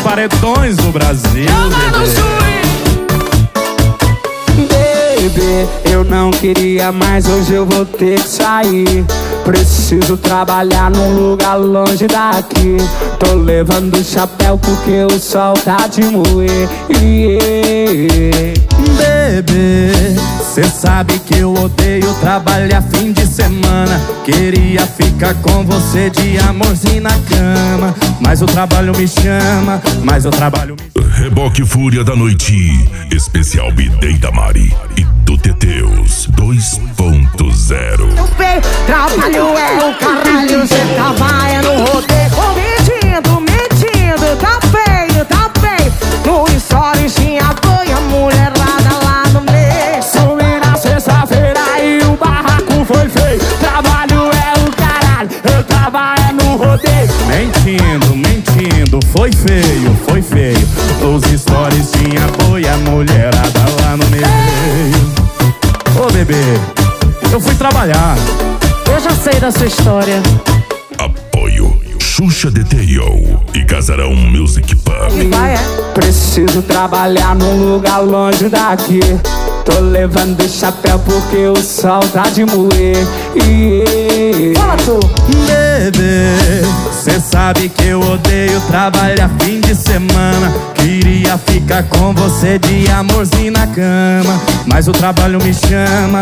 paredões do Brasil. Bebê, eu não queria, mas hoje eu vou ter que sair. Preciso trabalhar num lugar longe daqui. Tô levando chapéu porque o sol tá de moer. Bebê, cê sabe que eu odeio trabalhar fim de semana. Queria ficar com você de amorzinho na cama, mas o trabalho me chama, mas o trabalho me... Reboque Fúria da Noite, especial Bidei da Mari e do Teteus 2.0. Trabalho é o caralho, cê trabalha no rodeio. Mentindo, tá feio. No stories tinha banha, mulherada lá no meio. Subi na sexta-feira e o barraco foi feio. Trabalho é o caralho, eu trabalho no rodeio. Mentindo, foi feio. Os stories tinha boi, a mulherada lá no meio. Ô bebê, eu fui trabalhar. Eu já sei da sua história. Apoio Xuxa Detail e Casarão Music Pub. Preciso trabalhar num lugar longe daqui. Tô levando chapéu porque o sol tá de moer. Fala tu. Bebê, cê sabe que eu odeio trabalhar fim de semana. Queria ficar com você de amorzinho na cama, mas o trabalho me chama,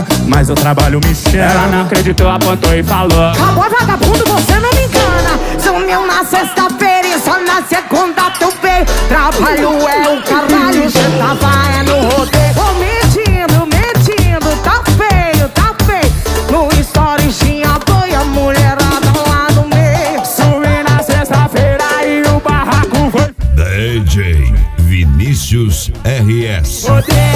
Ela não acreditou, apontou e falou: Acabou, vagabundo, você não me engana. Sumiu na sexta-feira e só na segunda tu veio. Trabalho é o caralho, cê trabalha no rodeio. Mentindo, tá feio. No stories tinha banha, mulherada lá no meio. Subi na sexta-feira e o barraco foi DJ Vinícius RS.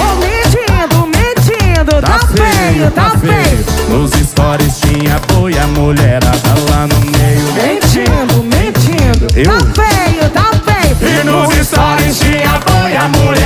Mentindo, tá feio. Nos stories tinha boi, a mulherada lá no meio. Mentindo, Eu? tá feio. E nos stories tinha boi, a mulher